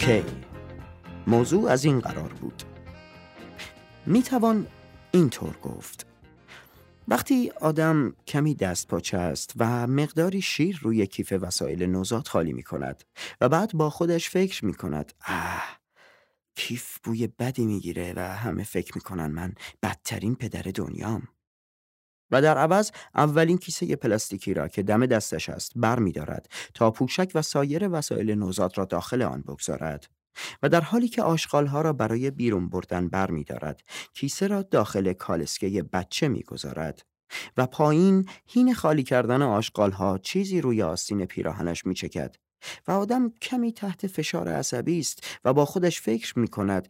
کی. موضوع از این قرار بود. میتوان اینطور گفت: وقتی آدم کمی دست پاچه است و مقداری شیر روی کیف وسایل نوزاد خالی می کند و بعد با خودش فکر می کند کیف بوی بدی می گیره و همه فکر می کنن من بدترین پدر دنیام، و در عوض اولین کیسه پلاستیکی را که دم دستش است بر می دارد تا پوشک و سایر وسایل نوزاد را داخل آن بگذارد، و در حالی که آشغالها را برای بیرون بردن بر می دارد کیسه را داخل کالسکه بچه می گذارد و پایین حین خالی کردن آشغالها چیزی روی آستین پیراهنش می چکد و آدم کمی تحت فشار عصبی است و با خودش فکر می کند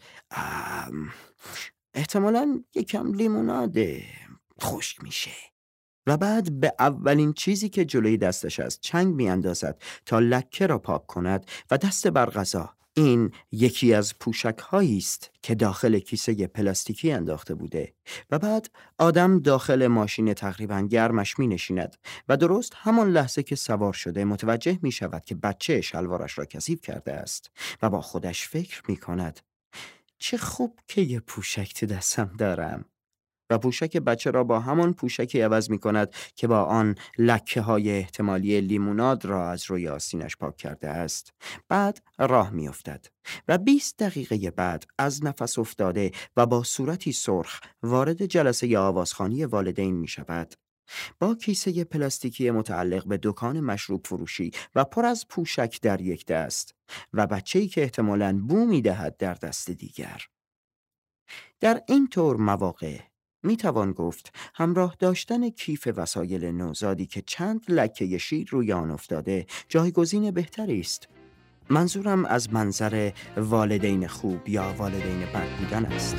احتمالاً یکم لیموناده خشک میشه، و بعد به اولین چیزی که جلوی دستش است چنگ می اندازد تا لکه را پاک کند و دست بر غذا. این یکی از پوشک هایی است که داخل کیسه پلاستیکی انداخته بوده، و بعد آدم داخل ماشین تقریباً گرمش می نشیند و درست همان لحظه که سوار شده متوجه می شود که بچه شلوارش را کثیف کرده است و با خودش فکر می کند چه خوب که یه پوشک تو دستم دارم، و پوشک بچه را با همان پوشکی عوض می کند که با آن لکه های احتمالی لیموناد را از روی آستینش پاک کرده است. بعد راه می افتد و 20 دقیقه بعد از نفس افتاده و با صورتی سرخ وارد جلسه آوازخوانی والدین می شود، با کیسه پلاستیکی متعلق به دکان مشروب فروشی و پر از پوشک در یک دست و بچه‌ای که احتمالاً بو می دهد در دست دیگر. در این طور مواقع می توان گفت همراه داشتن کیف وسایل نوزادی که چند لکه شیر روی آن افتاده جایگزین بهتری است. منظورم از منظر والدین خوب یا والدین بد بودن است.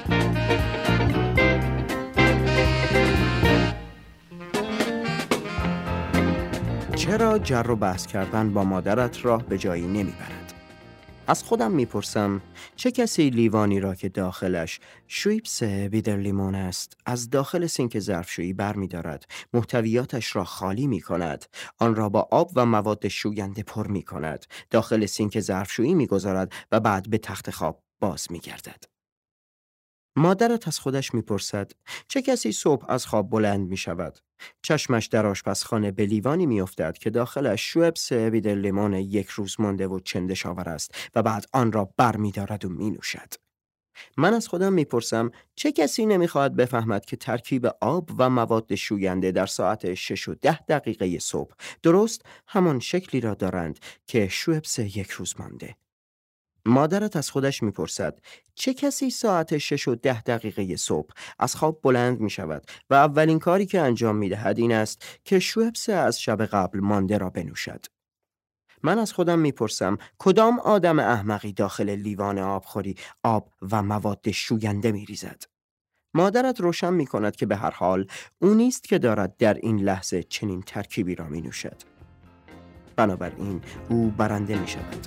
چرا جر و بحث کردن با مادرت راه به جایی نمیبرد؟ از خودم میپرسم چه کسی لیوانی را که داخلش شویپس بیدر لیمون است از داخل سینک ظرفشویی برمی‌دارد، محتویاتش را خالی می‌کند، آن را با آب و مواد شوینده پر می‌کند، داخل سینک ظرفشویی می‌گذارد و بعد به تخت خواب باز می‌گردد. مادرت از خودش میپرسد چه کسی صبح از خواب بلند میشود، چشمش در آشپزخانه به لیوانی میافتد که داخلش شویپس بیدر لیمون 1 روز مانده و چندشاور است و بعد آن را بر می‌دارد و مینوشد. من از خودم میپرسم چه کسی نمیخواهد بفهمد که ترکیب آب و مواد شوینده در ساعت 6 و 10 دقیقه صبح درست همان شکلی را دارند که شویپس 1 روز مانده. مادرت از خودش میپرسد چه کسی ساعت 6 و 10 دقیقه صبح از خواب بلند می شود و اولین کاری که انجام می دهد این است که شویپس از شب قبل مانده را بنوشد. من از خودم میپرسم کدام آدم احمقی داخل لیوان آبخوری آب و مواد شوینده می ریزد. مادرت روشن می کند که به هر حال او نیست که دارد در این لحظه چنین ترکیبی را می نوشد. بنابراین او برنده می شود.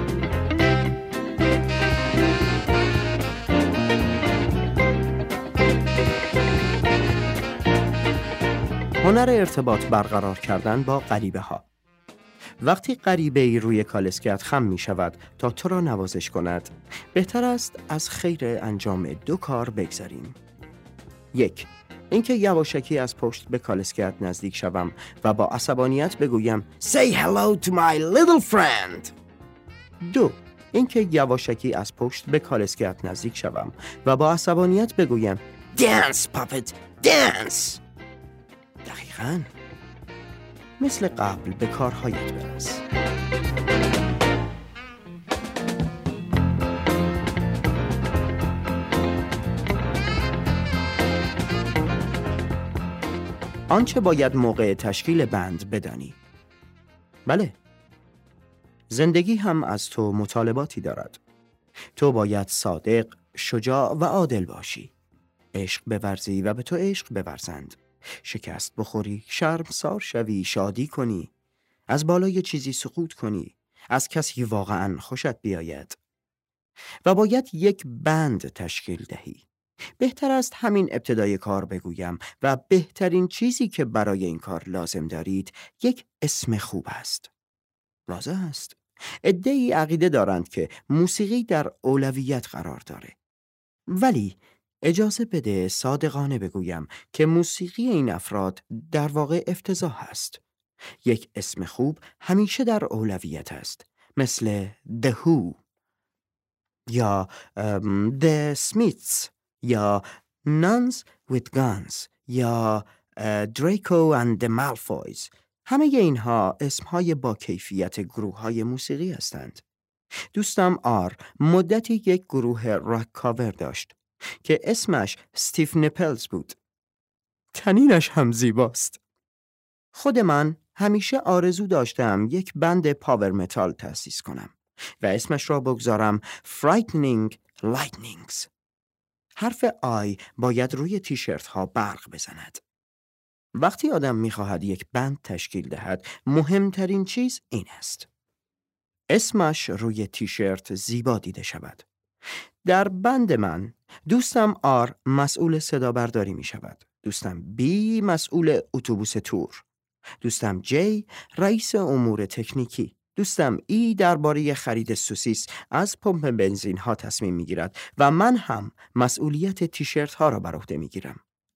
هنر ارتباط برقرار کردن با غریبه ها. وقتی غریبه‌ای روی کالسکه‌ات خم می شود تا تو را نوازش کند، بهتر است از خیر انجام 2 کار بگذاریم. 1. اینکه یواشکی از پشت به کالسکه‌ات نزدیک شوم و با عصبانیت بگویم Say hello to my little friend. 2. اینکه یواشکی از پشت به کالسکه‌ات نزدیک شوم و با عصبانیت بگویم Dance puppet, dance. دقیقاً مثل قبل به کارهایت برس. آنچه باید موقع تشکیل بند بدانی. بله، زندگی هم از تو مطالباتی دارد. تو باید صادق، شجاع و عادل باشی. عشق بورزی و به تو عشق بورزند. شکست بخوری، شرمسار شوی، شادی کنی، از بالای چیزی سقوط کنی، از کسی واقعاً خوشت بیاید. و باید یک بند تشکیل دهی. بهتر است همین ابتدای کار بگویم و بهترین چیزی که برای این کار لازم دارید یک اسم خوب است. واضح است. عده‌ای عقیده دارند که موسیقی در اولویت قرار داره. ولی اجازه بده صادقانه بگویم که موسیقی این افراد در واقع افتضاح است. یک اسم خوب همیشه در اولویت است، مثل The Who یا The Smiths یا Nuns with Guns یا Draco and the Malfoys. همه اینها اسمهای با کیفیت گروه‌های موسیقی هستند. دوستم آر مدتی یک گروه راک کاور داشت که اسمش استیف نپلز بود. تنینش هم زیباست. خود من همیشه آرزو داشتم یک بند پاور متال تأسیس کنم و اسمش را بگذارم Frightening Lightnings. حرف آی باید روی تیشرت ها برق بزند. وقتی آدم می‌خواهد یک بند تشکیل دهد، مهمترین چیز این است: اسمش روی تیشرت زیبا دیده شود. در بند من، دوستم آر مسئول صدا برداری می شود. دوستم بی مسئول اتوبوس تور. دوستم جی رئیس امور تکنیکی. دوستم ای درباره خرید سوسیس از پمپ بنزین ها تصمیم می گیرد و من هم مسئولیت تیشرت ها را بر عهده می گیرم.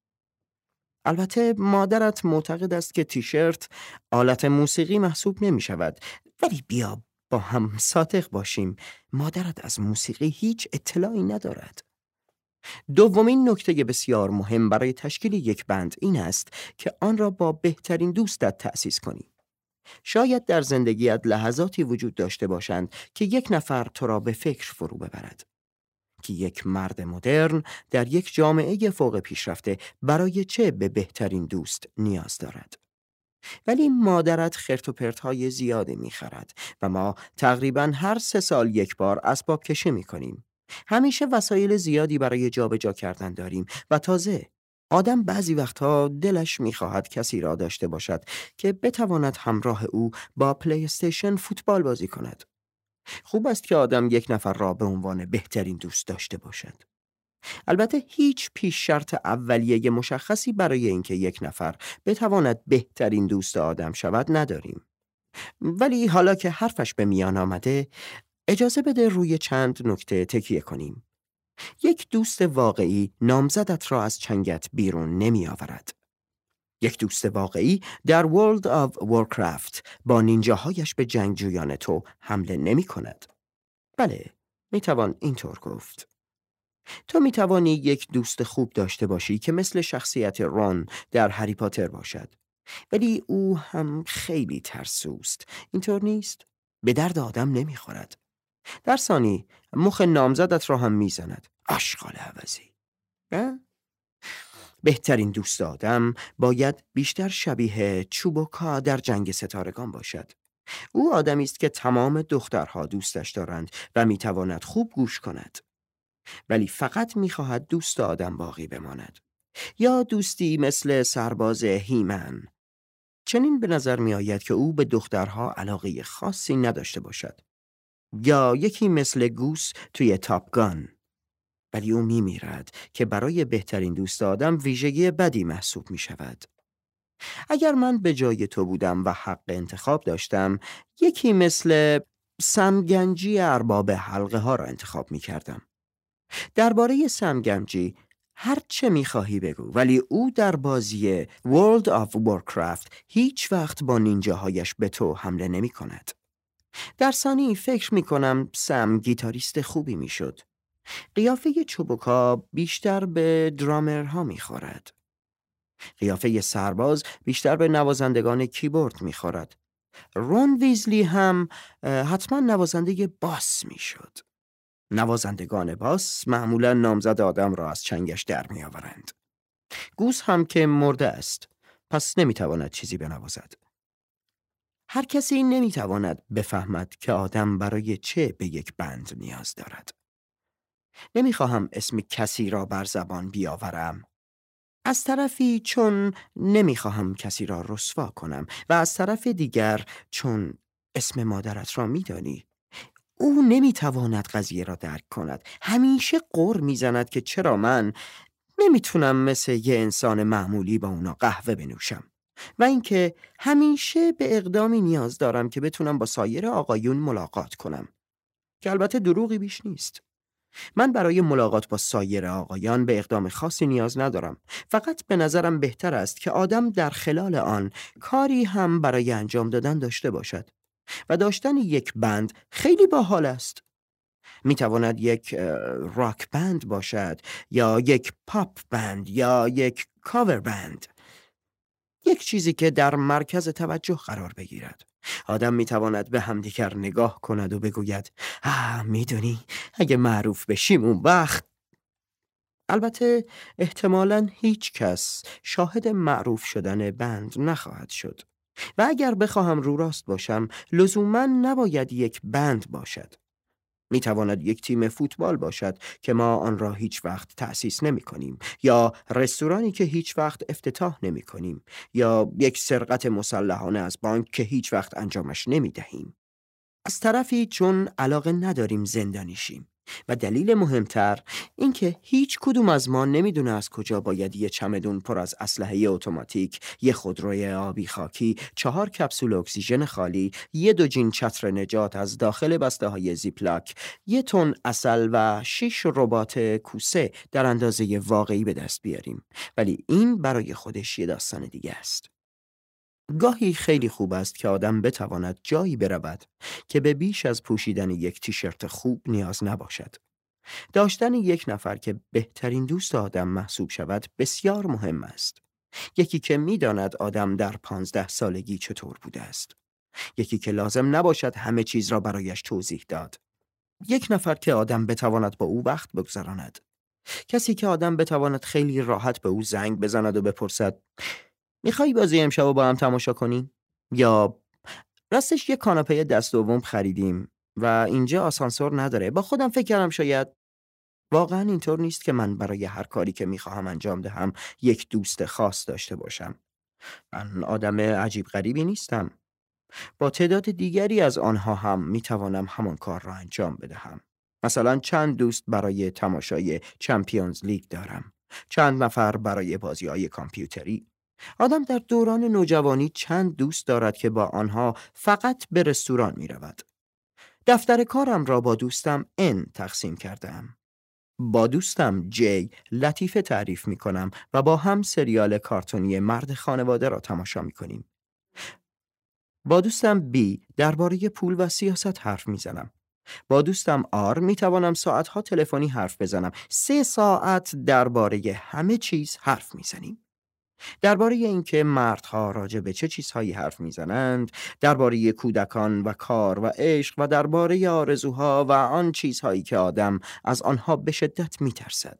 البته مادرت معتقد است که تیشرت آلت موسیقی محسوب نمی شود، ولی بیا با هم صادق باشیم، مادرت از موسیقی هیچ اطلاعی ندارد. دومین نکته بسیار مهم برای تشکیل یک بند این است که آن را با بهترین دوستت تأسیس کنی. شاید در زندگیت لحظاتی وجود داشته باشند که یک نفر تو را به فکر فرو ببرد. که یک مرد مدرن در یک جامعه فوق پیشرفته برای چه به بهترین دوست نیاز دارد. ولی مادرت خرت و پرت‌های زیادی می‌خرد و ما تقریباً هر 3 سال یک بار اسباب کشی می‌کنیم. همیشه وسایل زیادی برای جابجا کردن داریم و تازه آدم بعضی وقتها دلش می‌خواهد کسی را داشته باشد که بتواند همراه او با پلی استیشن فوتبال بازی کند. خوب است که آدم یک نفر را به عنوان بهترین دوست داشته باشد. البته هیچ پیش شرط اولیه مشخصی برای اینکه یک نفر بتواند بهترین دوست آدم شود نداریم. ولی حالا که حرفش به میان آمده، اجازه بده روی چند نکته تکیه کنیم. یک دوست واقعی نامزدت را از چنگت بیرون نمی آورد. یک دوست واقعی در World of Warcraft با نینجاهایش به جنگجویان تو حمله نمی کند. بله، می توان اینطور گفت. تو می توانی یک دوست خوب داشته باشی که مثل شخصیت رون در هری پاتر باشد. ولی او هم خیلی ترسوست. اینطور نیست؟ به درد آدم نمی خورد. در ثانی مخ نامزدت را هم می زند. آشغال عوضی. بهترین دوست آدم باید بیشتر شبیه چوبوکا در جنگ ستارگان باشد. او آدمی است که تمام دخترها دوستش دارند و میتواند خوب گوش کند. ولی فقط میخواهد دوست آدم باقی بماند. یا دوستی مثل سرباز هیمن. چنین به نظر می آید که او به دخترها علاقه خاصی نداشته باشد. یا یکی مثل گوس توی تاپ گان. ولی او میمیرد که برای بهترین دوست آدم ویژگی بدی محسوب می شود. اگر من به جای تو بودم و حق انتخاب داشتم، یکی مثل سمگنجی ارباب حلقه ها را انتخاب می کردم. درباره سمگنجی هر چه می خواهی بگو، ولی او در بازی World of Warcraft هیچ وقت با نینجاهایش به تو حمله نمی کند. در ثانی فکر می کنم سم گیتاریست خوبی می شد. قیافه چوبوکا بیشتر به درامرها می خورد. قیافه سرباز بیشتر به نوازندگان کیبورد می خورد. رون ویزلی هم حتما نوازنده باس می شد. نوازندگان باس معمولا نامزد آدم را از چنگش در می آورند. گوس هم که مرده است، پس نمی تواند چیزی بنوازد. هر کسی نمی تواند بفهمد که آدم برای چه به یک بند نیاز دارد. نمی خواهم اسم کسی را بر زبان بیاورم. از طرفی چون نمی خواهم کسی را رسوا کنم و از طرف دیگر چون اسم مادرت را می دانی. او نمی تواند قضیه را درک کند. همیشه غر می زند که چرا من نمی تونم مثل یه انسان معمولی با اونا قهوه بنوشم. و اینکه همیشه به اقدامی نیاز دارم که بتونم با سایر آقایون ملاقات کنم، که البته دروغی بیش نیست. من برای ملاقات با سایر آقایان به اقدام خاصی نیاز ندارم. فقط به نظرم بهتر است که آدم در خلال آن کاری هم برای انجام دادن داشته باشد. و داشتن یک بند خیلی باحال است. می تواند یک راک بند باشد، یا یک پاپ بند، یا یک کاور بند. یک چیزی که در مرکز توجه قرار بگیرد. آدم می تواند به همدیگر نگاه کند و بگوید میدونی اگه معروف بشیم اون وقت. البته احتمالاً هیچ کس شاهد معروف شدن بند نخواهد شد. و اگر بخواهم رو راست باشم، لزوماً نباید یک بند باشد. می تواند یک تیم فوتبال باشد که ما آن را هیچ وقت تأسیس نمی کنیم، یا رستورانی که هیچ وقت افتتاح نمی کنیم، یا یک سرقت مسلحانه از بانک که هیچ وقت انجامش نمی دهیم. از طرفی چون علاقه نداریم زندانی شیم، و دلیل مهمتر اینکه هیچ کدوم از ما نمیدونه از کجا باید یه چمدون پر از اسلحه اتوماتیک، یه خودروی آبی خاکی، 4 کپسول اکسیژن خالی، یه 2 جین چتر نجات از داخل بسته های زیپلاک، 1 تن عسل و 6 ربات کوسه در اندازه واقعی به دست بیاریم. ولی این برای خودش یه داستان دیگه است. گاهی خیلی خوب است که آدم بتواند جایی برود که به بیش از پوشیدن یک تیشرت خوب نیاز نباشد. داشتن یک نفر که بهترین دوست آدم محسوب شود بسیار مهم است. یکی که می‌داند آدم در 15 سالگی چطور بوده است. یکی که لازم نباشد همه چیز را برایش توضیح داد. یک نفر که آدم بتواند با او وقت بگذراند. کسی که آدم بتواند خیلی راحت به او زنگ بزند و بپرسد میخوای بازی امشب رو با هم تماشا کنیم؟ یا راستش یه کاناپه دست دوم خریدیم و اینجا آسانسور نداره. با خودم فکر کردم شاید واقعا اینطور نیست که من برای هر کاری که میخواهم انجام دهم یک دوست خاص داشته باشم. من آدم عجیب غریبی نیستم. با تعداد دیگری از آنها هم میتوانم همان کار را انجام بدهم. مثلا چند دوست برای تماشای چمپیونز لیگ دارم. چند نفر برای بازی‌های کامپیوتری. آدم در دوران نوجوانی چند دوست دارد که با آنها فقط به رستوران می رود. دفتر کارم را با دوستم ان تقسیم کردم. با دوستم جی لطیفه تعریف می کنم و با هم سریال کارتونی مرد خانواده را تماشا می کنیم. با دوستم بی درباره پول و سیاست حرف می زنم. با دوستم آر می توانم ساعتها تلفنی حرف بزنم. 3 ساعت درباره همه چیز حرف می زنیم. درباره اینکه مردها راجع به چه چیزهایی حرف میزنند، درباره کودکان و کار و عشق و درباره آرزوها و آن چیزهایی که آدم از آنها به شدت میترسد.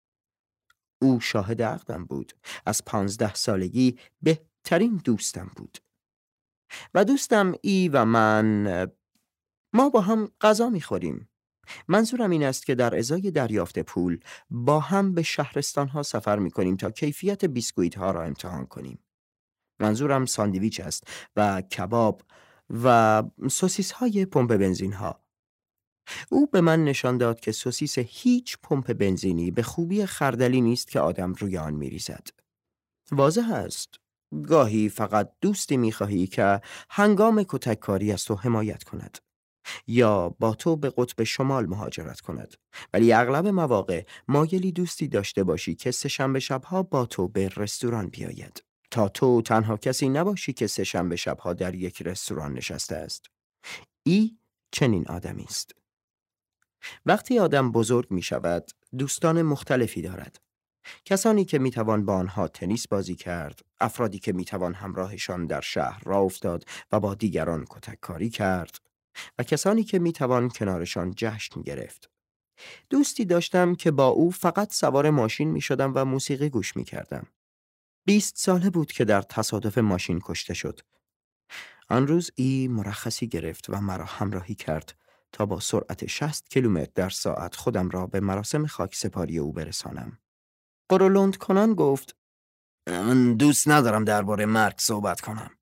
او شاهد عقدم بود. از 15 سالگی بهترین دوستم بود. و دوستم ای و من، ما با هم غذا میخوریم. منظورم این است که در ازای دریافت پول با هم به شهرستان ها سفر می کنیم تا کیفیت بیسکویت ها را امتحان کنیم. منظورم ساندویچ است و کباب و سوسیس های پمپ بنزین ها. او به من نشان داد که سوسیس هیچ پمپ بنزینی به خوبی خردلی نیست که آدم روی آن می ریزد. واضح است. گاهی فقط دوستی می خواهی که هنگام کتککاری از تو حمایت کند. یا با تو به قطب شمال مهاجرت کند. ولی اغلب مواقع مایلی دوستی داشته باشی که 3 شنبه شبها با تو به رستوران بیاید. تا تو تنها کسی نباشی که 3 شنبه شبها در یک رستوران نشسته است. ای چنین آدمی است. وقتی آدم بزرگ می شود، دوستان مختلفی دارد. کسانی که می توان با آنها تنیس بازی کرد، افرادی که می توان همراهشان در شهر راه افتاد و با دیگران کتککاری کرد، و کسانی که می توان کنارشان جشن گرفت. دوستی داشتم که با او فقط سوار ماشین می شدم و موسیقی گوش می کردم. 20 ساله بود که در تصادف ماشین کشته شد. آن روز ای مرخصی گرفت و مرا همراهی کرد تا با سرعت 60 کیلومتر در ساعت خودم را به مراسم خاکسپاری او برسانم. قرولند کنان گفت من دوست ندارم درباره مرگ صحبت کنم.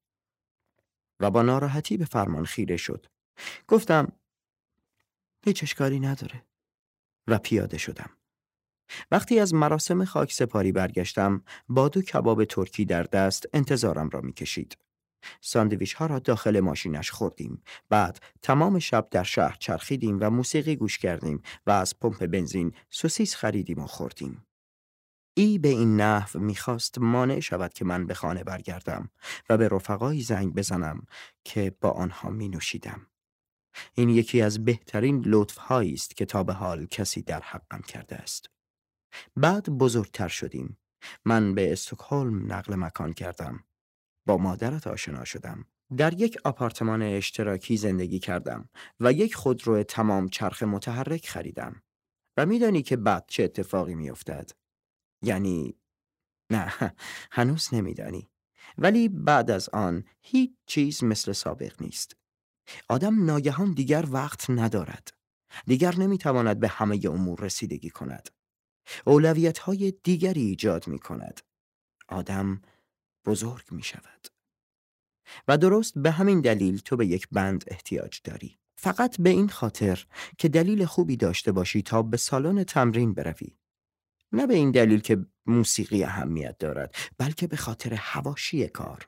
و با ناراحتی به فرمان خیره شد. گفتم هیچ اشکالی نداره و پیاده شدم. وقتی از مراسم خاکسپاری برگشتم، با 2 کباب ترکی در دست انتظارم را می‌کشید. ساندویچ ها را داخل ماشینش خوردیم. بعد تمام شب در شهر چرخیدیم و موسیقی گوش کردیم و از پمپ بنزین سوسیس خریدیم و خوردیم. ای به این نحو میخواست مانع شود که من به خانه برگردم و به رفقایی زنگ بزنم که با آنها می نوشیدم. این یکی از بهترین لطف‌هایی است که تا به حال کسی در حقم کرده است. بعد بزرگتر شدیم. من به استکهلم نقل مکان کردم. با مادرت آشنا شدم. در یک آپارتمان اشتراکی زندگی کردم و یک خودرو تمام چرخ متحرک خریدم. و میدانی که بعد چه اتفاقی میافتد؟ یعنی نه، هنوز نمیدانی. ولی بعد از آن هیچ چیز مثل سابق نیست. آدم ناگهان دیگر وقت ندارد. دیگر نمیتواند به همه امور رسیدگی کند. اولویت‌های دیگری ایجاد می‌کند. آدم بزرگ می‌شود. و درست به همین دلیل تو به یک بند احتیاج داری. فقط به این خاطر که دلیل خوبی داشته باشی تا به سالن تمرین بروی. نه به این دلیل که موسیقی اهمیت دارد، بلکه به خاطر حواشی کار.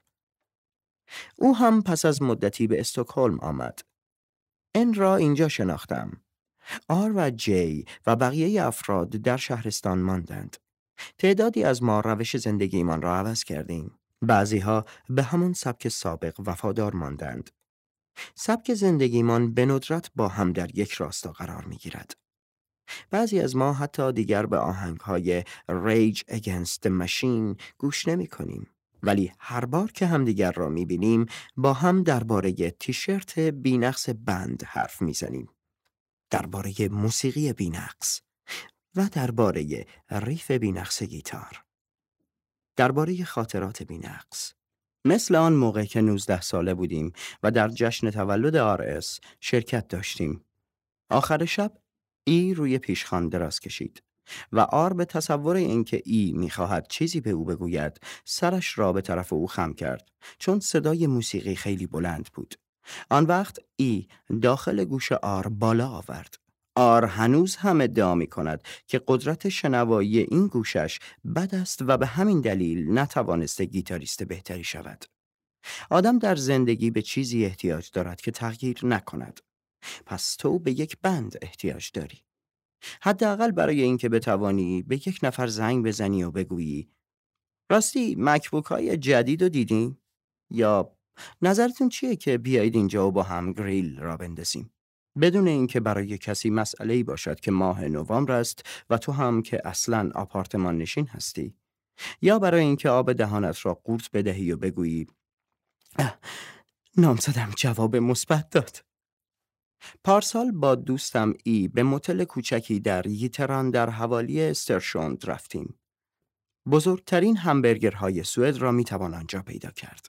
او هم پس از مدتی به استکهلم آمد. ان را اینجا شناختم. آر و جی و بقیه افراد در شهرستان ماندند. تعدادی از ما روش زندگیمان را عوض کردیم. بعضیها به همون سبک سابق وفادار ماندند. سبک زندگیمان به ندرت با هم در یک راستا قرار می گیرد. بعضی از ما حتی دیگر به آهنگهای Rage Against the Machine گوش نمی کنیم. ولی هر بار که همدیگر را می بینیم با هم درباره تیشرت بی‌نقص بند حرف می زنیم. درباره موسیقی بی‌نقص و درباره ریف بی‌نقص گیتار. درباره خاطرات بی‌نقص. مثل آن موقع که 19 ساله بودیم و در جشن تولد آرس شرکت داشتیم. آخر شب ای روی پیشخوان دراز کشید و آر به تصور اینکه ای می‌خواهد چیزی به او بگوید سرش را به طرف او خم کرد چون صدای موسیقی خیلی بلند بود. آن وقت ای داخل گوش آر بالا آورد. آر هنوز هم ادعا می‌کند که قدرت شنوایی این گوشش بد است و به همین دلیل نتوانسته گیتاریست بهتری شود. آدم در زندگی به چیزی احتیاج دارد که تغییر نکند. پس تو به یک بند احتیاج داری. حداقل برای اینکه بتوانی به یک نفر زنگ بزنی و بگویی راستی مکبوک های جدید رو دیدین؟ یا نظرتون چیه که بیایید اینجا و با هم گریل را بندازیم؟ بدون اینکه برای کسی مسئله‌ای باشد که ماه نوامبر است و تو هم که اصلاً آپارتمان نشین هستی. یا برای اینکه آب دهانت را قورت بدهی و بگویی نامزدم جواب مثبت داد. پارسال با دوستم ای به موتل کوچکی در ییتران در حوالی استرشوند رفتیم. بزرگترین همبرگرهای سوئد را میتوان آنجا پیدا کرد.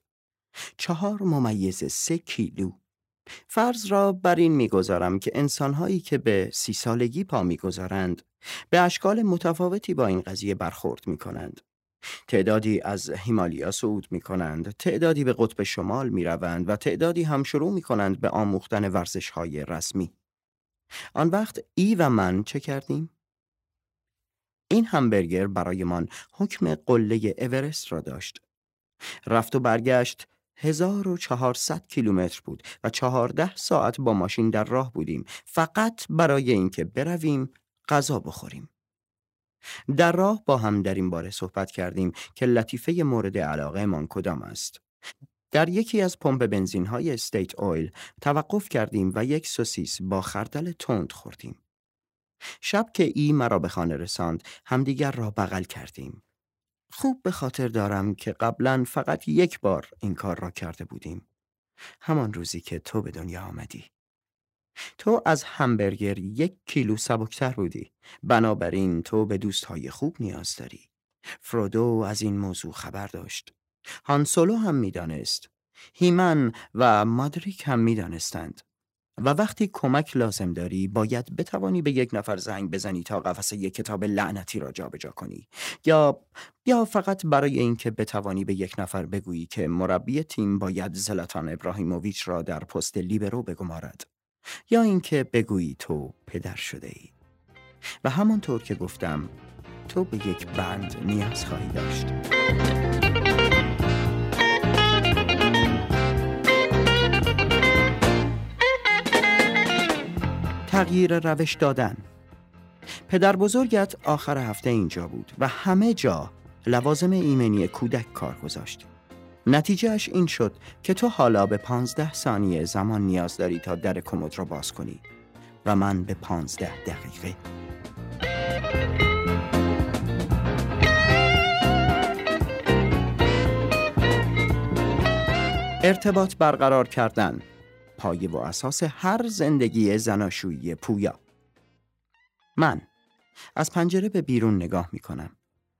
4.3 کیلو. فرض را بر این میگذارم که انسانهایی که به 30 سالگی پا میگذارند به اشکال متفاوتی با این قضیه برخورد میکنند. تعدادی از هیمالیا صعود می کنند، تعدادی به قطب شمال می روند و تعدادی هم شروع می کنند به آموختن ورزش های رسمی. آن وقت ای و من چه کردیم؟ این همبرگر برایمان حکم قله اورست را داشت. رفت و برگشت 1400 کیلومتر بود و 14 ساعت با ماشین در راه بودیم فقط برای اینکه برویم غذا بخوریم. در راه با هم در این باره صحبت کردیم که لطیفه مورد علاقه من کدام است. در یکی از پمپ بنزین های استیت اویل توقف کردیم و یک سوسیس با خردل تند خوردیم. شب که ای مرا به خانه رساند همدیگر را بغل کردیم. خوب به خاطر دارم که قبلا فقط یک بار این کار را کرده بودیم. همان روزی که تو به دنیا آمدی. تو از همبرگر 1 کیلو سبکتر بودی. بنابراین تو به دوستهای خوب نیاز داری. فرودو از این موضوع خبر داشت. هان سولو هم میدانست. هیمن و مادریک هم میدانستند. و وقتی کمک لازم داری باید بتوانی به یک نفر زنگ بزنی تا قفسه یک کتاب لعنتی را جابجا کنی یا فقط برای اینکه بتوانی به یک نفر بگویی که مربی تیم باید زلاتان ابراهیموویچ را در پست لیبرو بگمارد یا اینکه بگویی تو پدر شده ای. و همانطور که گفتم تو به یک بند نیاز خواهی داشت. تغییر روش دادن. پدر بزرگت آخر هفته اینجا بود و همه جا لوازم ایمنی کودک کار گذاشت. نتیجهش این شد که تو حالا به 15 ثانیه زمان نیاز داری تا در کمد را باز کنی و من به 15 دقیقه. ارتباط برقرار کردن، پایه و اساس هر زندگی زناشویی پویا. من از پنجره به بیرون نگاه میکنم.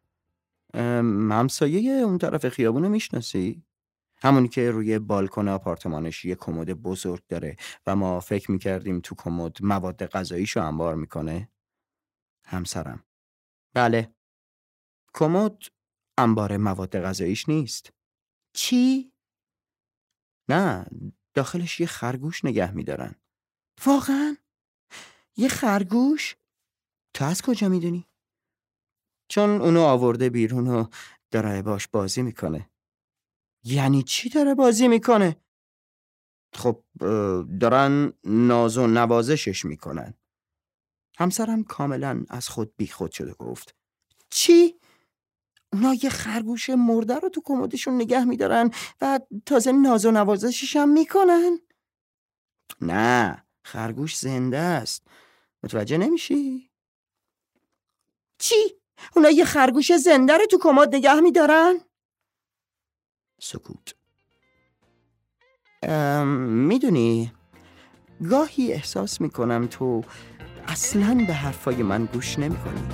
همسایه اون طرف خیابونو میشناسی؟ همونی که روی بالکن آپارتمانش یه کمد بزرگ داره و ما فکر میکردیم تو کمد مواد غذاییشو انبار میکنه؟ همسرم: بله. کمد انبار مواد غذاییش نیست. چی؟ نه، داخلش یه خرگوش نگه میدارن. واقعا؟ یه خرگوش؟ تو از کجا میدونی؟ چون اونو آورده بیرون و داره باش بازی میکنه. یعنی چی داره بازی میکنه؟ خب دارن ناز و نوازشش میکنن. همسرم کاملا از خود بی خود شده گفت: چی؟ اونا یه خرگوش مرده رو تو کمدشون نگه میدارن و تازه ناز و نوازشش هم میکنن؟ نه، خرگوش زنده است. متوجه نمیشی؟ چی؟ اونا یه خرگوش زنده رو تو کمد نگه میدارن؟ سکوت. میدونی گاهی احساس میکنم تو اصلاً به حرفای من گوش نمیکنی.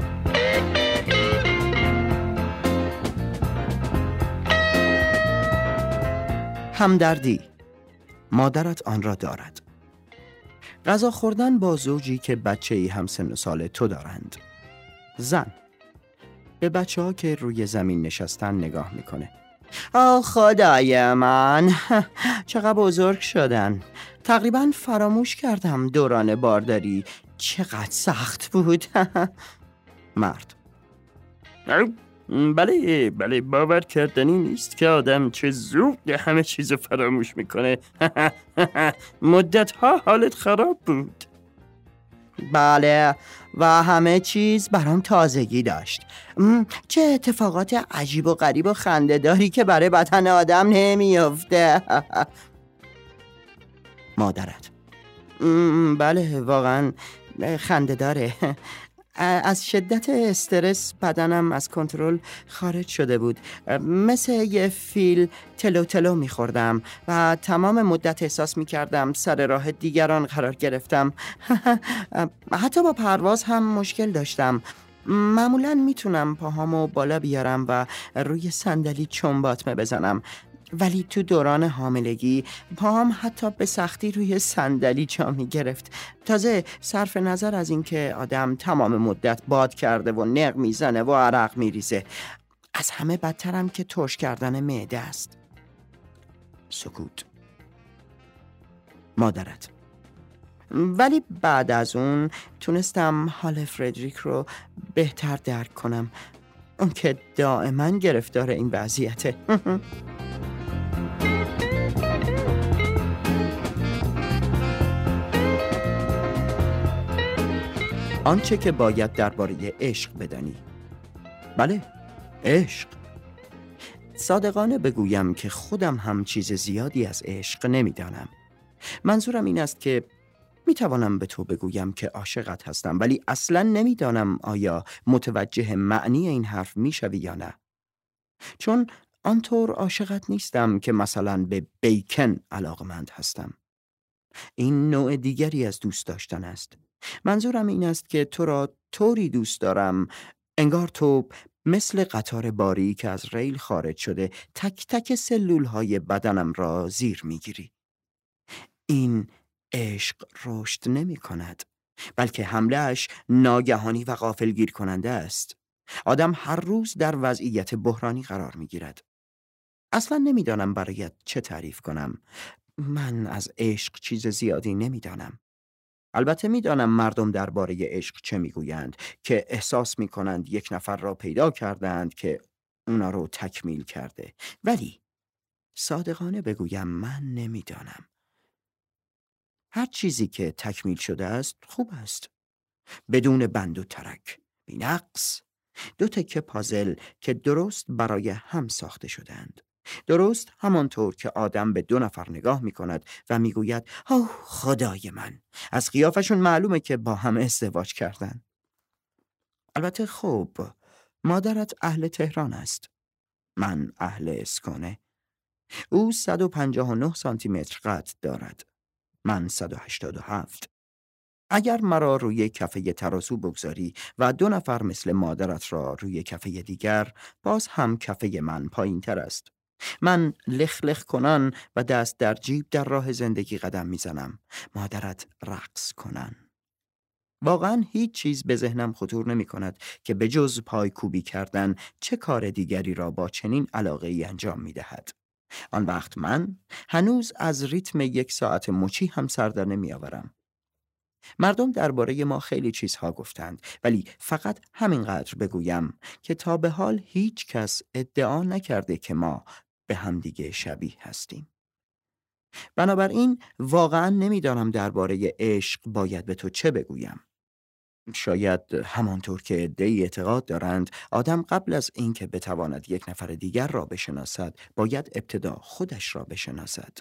همدردی. مادرت آن را دارد. غذا خوردن با زوجی که بچه‌ای هم سن و سال تو دارند. زن به بچه‌ها که روی زمین نشستن نگاه میکنه. آه خدای من، چقدر بزرگ شدن. تقریبا فراموش کردم دوران بارداری چقدر سخت بود. مرد: بله باور کردنی نیست که آدم چه زود همه چیز فراموش میکنه. مدتها حالت خراب بود. بله، و همه چیز برام تازگی داشت. چه اتفاقات عجیب و غریب و خنده‌داری که برای بدن آدم نمیافته. مادرت: بله واقعا خنده داره. از شدت استرس بدنم از کنترل خارج شده بود. مثل یه فیل تلو تلو میخوردم و تمام مدت احساس میکردم سر راه دیگران قرار گرفتم. حتی با پرواز هم مشکل داشتم. معمولاً میتونم پاهامو بالا بیارم و روی صندلی چنباتمه بزنم، ولی تو دوران حاملگی پاهم حتی به سختی روی صندلی جا می گرفت. تازه صرف نظر از این که آدم تمام مدت باد کرده و نق میزنه و عرق میریزه، از همه بدترم که ترش کردن معده است. سکوت. مادرت: ولی بعد از اون تونستم حال فردریک رو بهتر درک کنم، اون که دائما گرفتار این وضعیته. آنچه که باید درباره عشق بدانی. بله، عشق. صادقانه بگویم که خودم هم چیز زیادی از عشق نمیدانم. منظورم این است که میتوانم به تو بگویم که عاشقت هستم، ولی اصلا نمیدانم آیا متوجه معنی این حرف میشوی یا نه. چون آنطور عاشقت نیستم که مثلا به بیکن علاقمند هستم. این نوع دیگری از دوست داشتن است. منظورم این است که تو را طوری دوست دارم انگار تو مثل قطار باری که از ریل خارج شده تک تک سلولهای بدنم را زیر میگیری. این عشق رشد نمی کند، بلکه حمله‌اش ناگهانی و غافلگیر کننده است. آدم هر روز در وضعیت بحرانی قرار می گیرد. اصلا نمیدانم برایت چه تعریف کنم. من از عشق چیز زیادی نمیدانم. البته میدانم مردم درباره عشق چه میگویند، که احساس میکنند یک نفر را پیدا کردند که اونا رو تکمیل کرده. ولی صادقانه بگویم من نمیدانم. هر چیزی که تکمیل شده است خوب است، بدون بند و ترک، بی نقص. دو تکه پازل که درست برای هم ساخته شدند. درست همانطور که آدم به دو نفر نگاه می کند و می گوید اوه خدای من، از قیافشون معلومه که با هم ازدواج کردن. البته خب، مادرت اهل تهران است، من اهل اسکونه. او 159 سانتی متر قد دارد، من 187. اگر مرا روی کفه ترازو بگذاری و دو نفر مثل مادرت را روی کفه دیگر، باز هم کفه من پایین تر است. من لخ کنان و دست در جیب در راه زندگی قدم میزنم، مادرت رقص کنن. واقعا هیچ چیز به ذهنم خطور نمی کند که به جز پای کوبی کردن چه کار دیگری را با چنین علاقه ای انجام می دهد. آن وقت من هنوز از ریتم 1 ساعت مچی هم سر در نمی آورم. مردم درباره ما خیلی چیزها گفتند، ولی فقط همینقدر بگویم که تا به حال هیچ کس ادعا نکرده که ما به همدیگه شبیه هستیم. بنابراین واقعا نمیدانم درباره عشق باید به تو چه بگویم. شاید همانطور که عده‌ای اعتقاد دارند آدم قبل از اینکه بتواند یک نفر دیگر را بشناسد باید ابتدا خودش را بشناسد.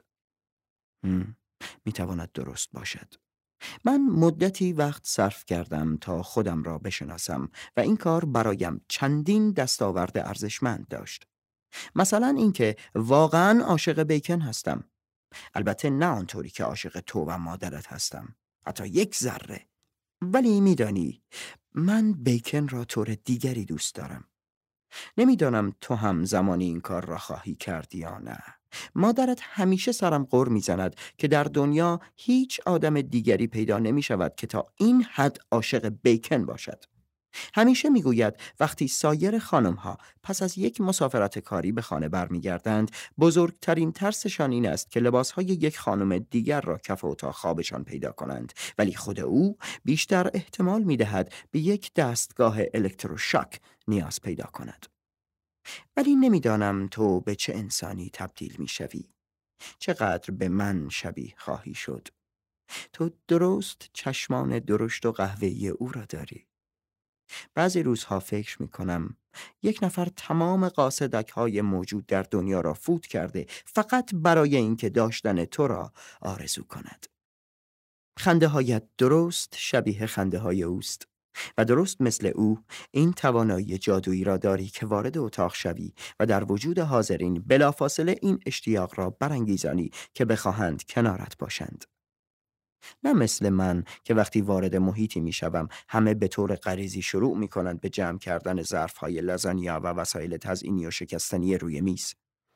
میتواند درست باشد. من مدتی وقت صرف کردم تا خودم را بشناسم و این کار برایم چندین دستاورد ارزشمند داشت. مثلا اینکه واقعا عاشق بیکن هستم. البته نه آنطوری که عاشق تو و مادرت هستم، حتی 1 ذره. ولی میدانی من بیکن را طور دیگری دوست دارم. نمیدانم تو هم زمانی این کار را خواهی کرد یا نه. مادرت همیشه سرم غر میزند که در دنیا هیچ آدم دیگری پیدا نمی شود که تا این حد عاشق بیکن باشد. همیشه میگوید وقتی سایر خانمها پس از یک مسافرت کاری به خانه برمیگردند، بزرگترین ترسشان این است که لباسهای یک خانم دیگر را کف اتاق خوابشان پیدا کنند، ولی خود او بیشتر احتمال میدهد به یک دستگاه الکتروشاک نیاز پیدا کند. ولی نمیدانم تو به چه انسانی تبدیل میشوی، چقدر به من شبیه خواهی شد. تو درست چشمان درشت و قهوه‌ای او را داری. بعضی روزها فکر میکنم یک نفر تمام قاصدک‌های موجود در دنیا را فوت کرده فقط برای اینکه داشتن تو را آرزو کند. خنده هایت درست شبیه خنده های اوست و درست مثل او این توانایی جادویی را داری که وارد اتاق شوی و در وجود حاضرین بلافاصله این اشتیاق را برانگیزانی که بخواهند کنارت باشند. نه مثل من که وقتی وارد محیطی می شوم همه به طور غریزی شروع می کنند به جمع کردن ظرف‌های لازانیا و وسایل تزئینی و شکستنی روی میز.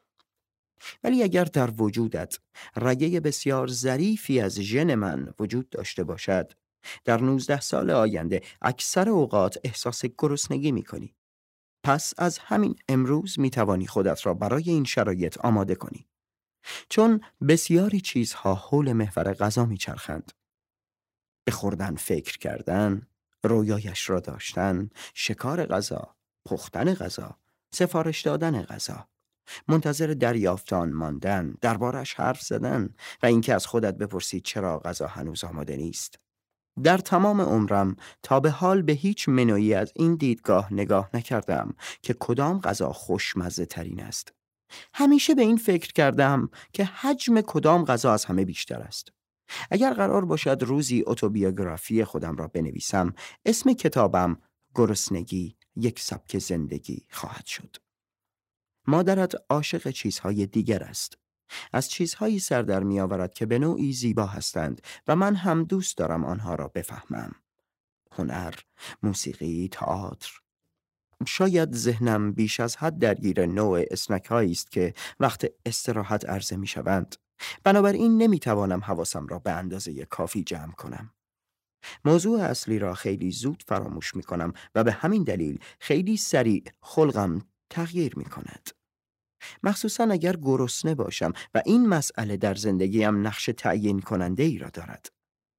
ولی اگر در وجودت رگه بسیار ظریفی از ژن من وجود داشته باشد، در 19 سال آینده اکثر اوقات احساس گرسنگی می کنی. پس از همین امروز می توانی خودت را برای این شرایط آماده کنی. چون بسیاری چیزها حول محور غذا می چرخند. به خوردن فکر کردن، رویایش را داشتن، شکار غذا، پختن غذا، سفارش دادن غذا، منتظر دریافت آن ماندن، دربارش حرف زدن و اینکه از خودت بپرسی چرا غذا هنوز آماده نیست. در تمام عمرم تا به حال به هیچ منویی از این دیدگاه نگاه نکردم که کدام غذا خوشمزه ترین است. همیشه به این فکر کردم که حجم کدام غذا از همه بیشتر است. اگر قرار باشد روزی اتوبیوگرافی خودم را بنویسم، اسم کتابم گرسنگی یک سبک زندگی خواهد شد. مادرت عاشق چیزهای دیگر است. از چیزهایی سر در می آورد که به نوعی زیبا هستند و من هم دوست دارم آنها را بفهمم. هنر، موسیقی، تئاتر. شاید ذهنم بیش از حد درگیر نوع اسنک هایی است که وقت استراحت عرضه می شوند. بنابراین نمی توانم حواسم را به اندازه کافی جمع کنم. موضوع اصلی را خیلی زود فراموش می کنم و به همین دلیل خیلی سریع خلقم تغییر می کند. مخصوصا اگر گرسنه باشم و این مسئله در زندگیم نقش تعیین کننده ای را دارد.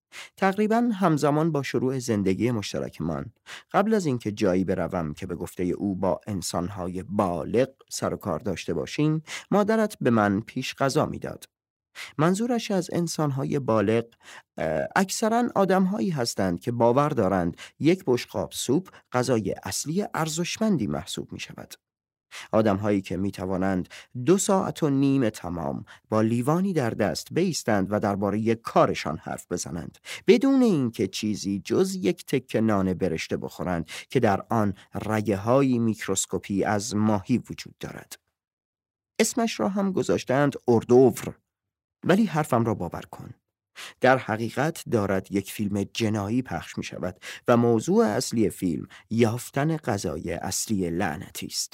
تقریباً همزمان با شروع زندگی مشترکمان، قبل از اینکه جایی بروم که به گفته او با انسانهای بالغ سر و کار داشته باشیم، مادرت به من پیش غذا میداد. منظورش از انسانهای بالغ اکثرا آدمهایی هستند که باور دارند یک بشقاب سوپ غذای اصلی ارزشمندی محسوب می شود. آدمهایی که می توانند 2 ساعت و نیم تمام با لیوانی در دست بایستند و درباره کارشان حرف بزنند بدون اینکه چیزی جز یک تکه نان برشته بخورند که در آن رگه‌های میکروسکوپی از ماهی وجود دارد. اسمش را هم گذاشتند اردوور. ولی حرفم را باور کن. در حقیقت دارد یک فیلم جنایی پخش می شود و موضوع اصلی فیلم یافتن غذای اصلی لعنتی است.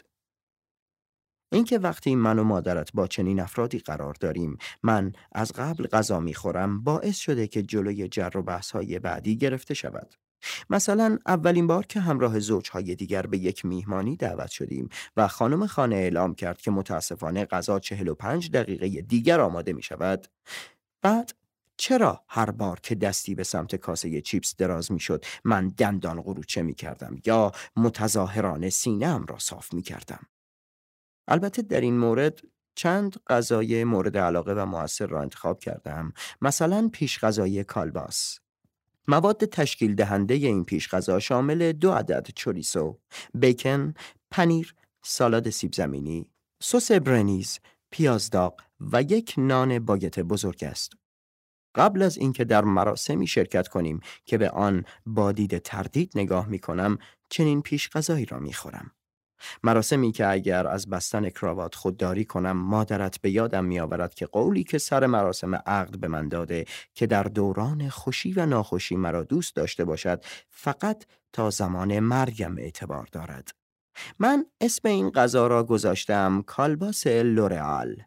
اینکه وقتی من و مادرت با چنین افرادی قرار داریم، من از قبل غذا می خورم باعث شده که جلوی جر و بحث‌های بعدی گرفته شود. مثلا اولین بار که همراه زوجهای دیگر به یک میهمانی دعوت شدیم و خانم خانه اعلام کرد که متاسفانه غذا 45 دقیقه دیگر آماده می شود، بعد چرا هر بار که دستی به سمت کاسه چیپس دراز می شد من دندان قروچه می کردم یا متظاهرانه سینه‌ام را صاف می کردم؟ البته در این مورد چند غذای مورد علاقه و مؤثر را انتخاب کردم، مثلا پیش غذای کالباس. مواد تشکیل دهنده این پیش غذا شامل 2 عدد چوریسو، بیکن، پنیر، سالاد سیب زمینی، سس برنیز، پیاز داغ و یک نان باگت بزرگ است. قبل از اینکه در مراسمی شرکت کنیم که به آن با دید تردید نگاه می کنم، چنین پیش غذایی را می خورم. مراسمی که اگر از بستن کراوات خودداری کنم، مادرت به یادم می آورد که قولی که سر مراسم عقد به من داده که در دوران خوشی و ناخوشی مرا دوست داشته باشد فقط تا زمان مرگم اعتبار دارد. من اسم این غذا را گذاشتم کالباس لورئال،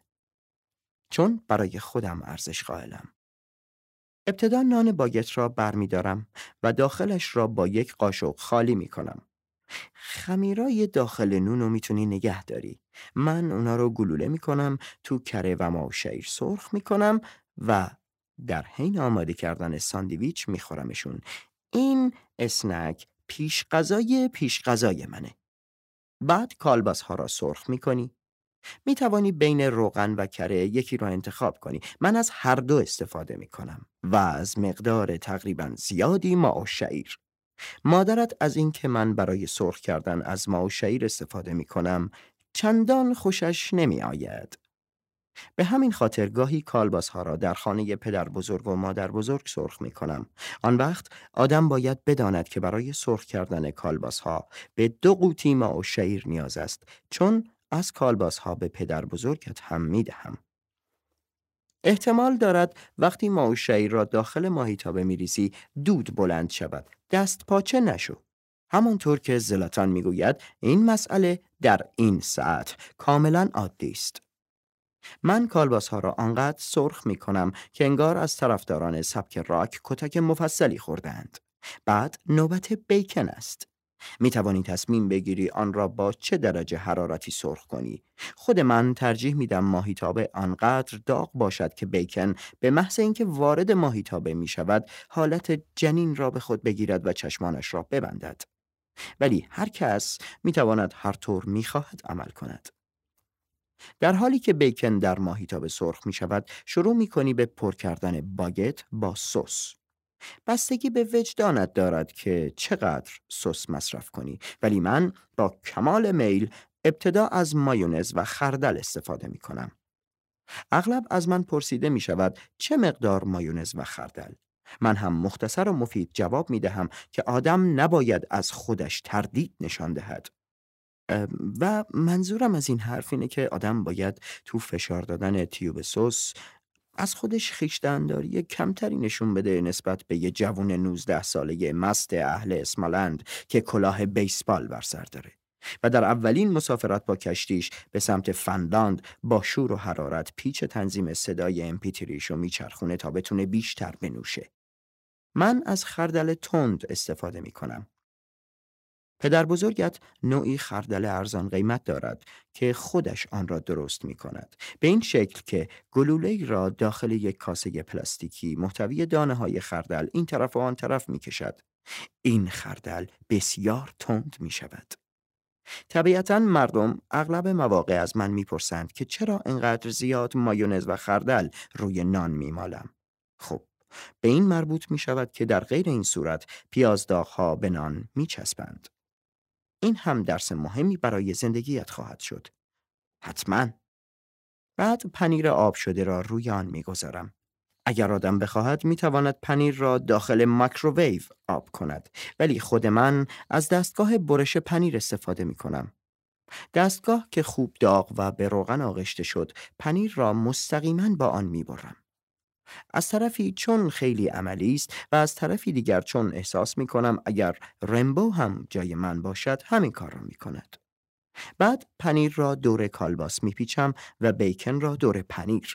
چون برای خودم ارزش قائلم. ابتدا نان باگت را برمی دارم و داخلش را با یک قاشق خالی می کنم. خمیرای داخل نون رو میتونی نگه داری. من اونا رو گلوله میکنم، تو کره و ماه‌شیر سرخ میکنم و در حین آماده کردن ساندویچ میخورمشون. این اسنک پیش غذای منه. بعد کالباس ها را سرخ میکنی. میتوانی بین روغن و کره یکی را انتخاب کنی. من از هر دو استفاده میکنم و از مقدار تقریبا زیادی ماء و شعیر. مادرت از این که من برای سرخ کردن از ماء و شعیر استفاده می کنم چندان خوشش نمی آید. به همین خاطر گاهی کالباس ها را در خانه پدر بزرگ و مادر بزرگ سرخ می کنم. آن وقت آدم باید بداند که برای سرخ کردن کالباس ها به 2 قوطی ماء و شعیر نیاز است، چون از کالباس ها به پدر بزرگت هم می دهم. احتمال دارد وقتی ماء و شعیر را داخل ماهیتابه می‌ریزی دود بلند شود. دست پاچه نشو. همانطور که زلاتان میگوید این مسئله در این ساعت کاملا عادی است. من کالباس ها را آنقدر سرخ می کنم که انگار از طرفداران سبک راک کتک مفصلی خوردند. بعد نوبت بیکن است. می توانی تصمیم بگیری آن را با چه درجه حرارتی سرخ کنی. خود من ترجیح می دم ماهیتابه آنقدر داغ باشد که بیکن به محض اینکه وارد ماهیتابه می شود حالت جنین را به خود بگیرد و چشمانش را ببندد. ولی هر کس می تواند هر طور می خواهد عمل کند. در حالی که بیکن در ماهیتابه سرخ می شود شروع می کنی به پر کردن باگت با سس. بستگی به وجدانت دارد که چقدر سس مصرف کنی، ولی من با کمال میل ابتدا از مایونز و خردل استفاده می کنم. اغلب از من پرسیده می شود چه مقدار مایونز و خردل؟ من هم مختصر و مفید جواب می دهم که آدم نباید از خودش تردید نشان دهد. و منظورم از این حرف اینه که آدم باید تو فشار دادن تیوب سس از خودش خویشتن‌داری کمتری نشون بده نسبت به یه جوون 19 ساله مست اهل اسمالند که کلاه بیسبال بر سر داره و در اولین مسافرت با کشتیش به سمت فنلاند با شور و حرارت پیچ تنظیم صدای MP3 رو میچرخونه تا بتونه بیشتر بنوشه. من از خردل تند استفاده میکنم. پدر بزرگت نوعی خردل ارزان قیمت دارد که خودش آن را درست می کند. به این شکل که گلوله‌ای را داخل یک کاسه پلاستیکی محتوی دانه های خردل این طرف و آن طرف می کشد. این خردل بسیار تند می شود. طبیعتاً مردم اغلب مواقع از من میپرسند که چرا انقدر زیاد مایونز و خردل روی نان میمالم. خب، به این مربوط می شود که در غیر این صورت پیازداغ‌ها به نان میچسبند. این هم درس مهمی برای زندگیت خواهد شد. حتماً. بعد پنیر آب شده را روی آن میگذارم. اگر آدم بخواهد میتواند پنیر را داخل مایکروویو آب کند، ولی خود من از دستگاه برش پنیر استفاده می کنم. دستگاه که خوب داغ و به روغن آغشته شد، پنیر را مستقیما با آن میبرم. از طرفی چون خیلی عملی است و از طرفی دیگر چون احساس می کنم اگر رمبو هم جای من باشد همین کار را می کند. بعد پنیر را دور کالباس می پیچم و بیکن را دور پنیر.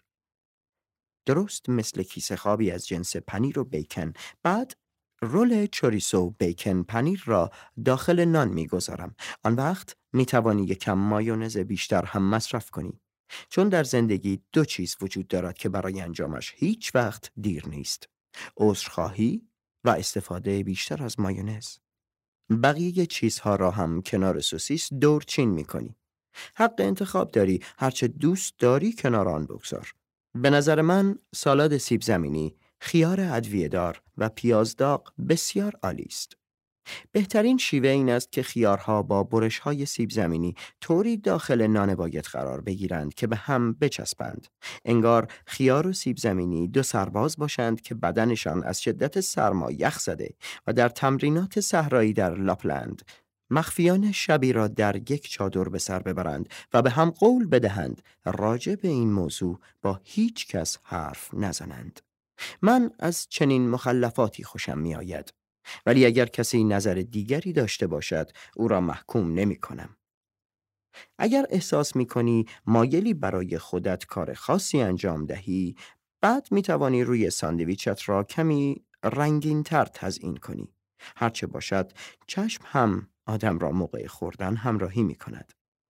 درست مثل کیسه خوابی از جنس پنیر و بیکن. بعد رول چوریسو بیکن پنیر را داخل نان می گذارم. آن وقت می توانی یکم مایونز بیشتر هم مصرف کنی. چون در زندگی دو چیز وجود دارد که برای انجامش هیچ وقت دیر نیست: عذرخواهی و استفاده بیشتر از مایونز. بقیه چیزها را هم کنار سوسیس دورچین می کنی. حق انتخاب داری، هرچه دوست داری کنار آن بگذار. به نظر من سالاد سیب زمینی، خیار ادویه‌دار و پیازداغ بسیار عالی است. بهترین شیوه این است که خیارها با برش‌های سیب زمینی طوری داخل نان باگت قرار بگیرند که به هم بچسبند. انگار خیار و سیب زمینی دو سرباز باشند که بدنشان از شدت سرما یخ زده و در تمرینات صحرایی در لاپلند مخفیانه شبی را در یک چادر به سر ببرند و به هم قول بدهند راجع به این موضوع با هیچ کس حرف نزنند. من از چنین مخلفاتی خوشم می آید. ولی اگر کسی نظر دیگری داشته باشد او را محکوم نمی کنم. اگر احساس می کنی مایلی برای خودت کار خاصی انجام دهی، بعد می توانی روی ساندویچت را کمی رنگین تر تزیین کنی. هرچه باشد چشم هم آدم را موقع خوردن همراهی می کند.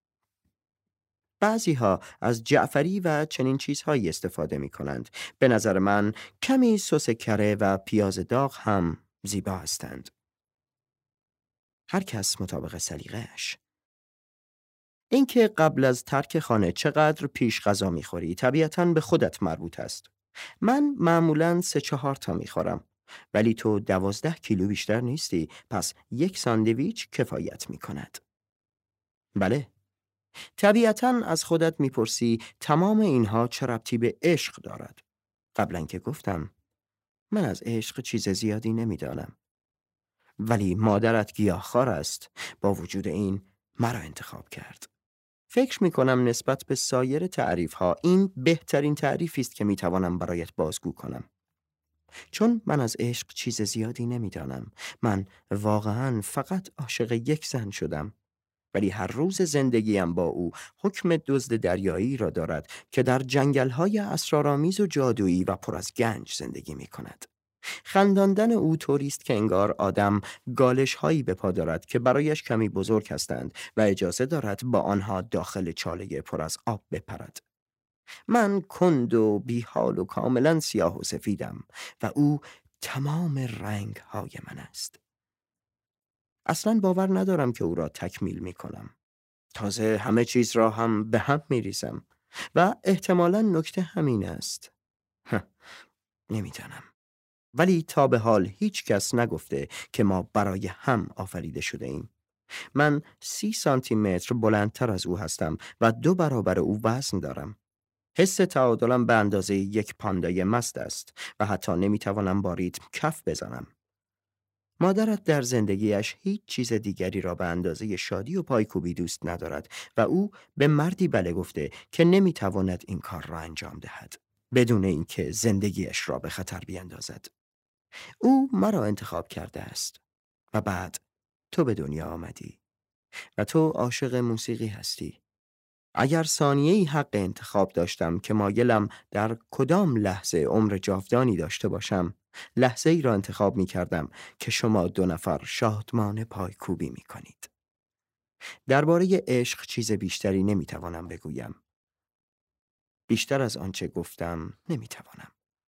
بعضی ها از جعفری و چنین چیزهایی استفاده می کنند. به نظر من کمی سس کره و پیاز داغ هم زیبا هستند. هر کس مطابق سلیقه‌اش. اینکه قبل از ترک خانه چقدر پیش غذا می‌خوری طبیعتاً به خودت مربوط است. من معمولاً 3-4 تا می‌خورم. ولی تو 12 کیلو بیشتر نیستی، پس یک ساندویچ کفایت می‌کند. بله. طبیعتاً از خودت می‌پرسی تمام اینها چه ربطی به عشق دارد؟ قبلاً که گفتم من از عشق چیز زیادی نمی‌دانم. ولی مادرت گیاهخوار است، با وجود این مرا انتخاب کرد. فکر می کنم نسبت به سایر تعریف ها این بهترین تعریفی است که می توانم برایت بازگو کنم. چون من از عشق چیز زیادی نمی دانم. من واقعاً فقط عاشق یک زن شدم. ولی هر روز زندگیم با او حکم دزد دریایی را دارد که در جنگل‌های اسرارآمیز و جادویی و پر از گنج زندگی می کند. خنداندن او طوری است که انگار آدم گالش هایی به پا دارد که برایش کمی بزرگ هستند و اجازه دارد با آنها داخل چاله پر از آب بپرد. من کند و بیحال و کاملا سیاه و سفیدم و او تمام رنگ های من است. اصلا باور ندارم که او را تکمیل می کنم. تازه همه چیز را هم به هم می ریزم و احتمالاً نکته همین است. نمیدانم. ولی تا به حال هیچ کس نگفته که ما برای هم آفریده شده ایم. من 30 سانتی متر بلندتر از او هستم و 2 برابر او وزن دارم. حس تعادلم به اندازه یک پاندای مست است و حتی نمیتوانم با ریتم کف بزنم. مادرت در زندگیش هیچ چیز دیگری را به اندازه شادی و پایکوبی دوست ندارد و او به مردی بله گفته که نمیتواند این کار را انجام دهد بدون اینکه زندگیش را به خطر بیندازد. او مرا انتخاب کرده است و بعد تو به دنیا آمدی و تو عاشق موسیقی هستی. اگر ثانیه‌ای حق انتخاب داشتم که مایلم در کدام لحظه عمر جاودانی داشته باشم، لحظه ای را انتخاب می کردم که شما 2 نفر شادمان پایکوبی می کنید. درباره عشق چیز بیشتری نمی توانم بگویم. بیشتر از آنچه گفتم نمی توانم.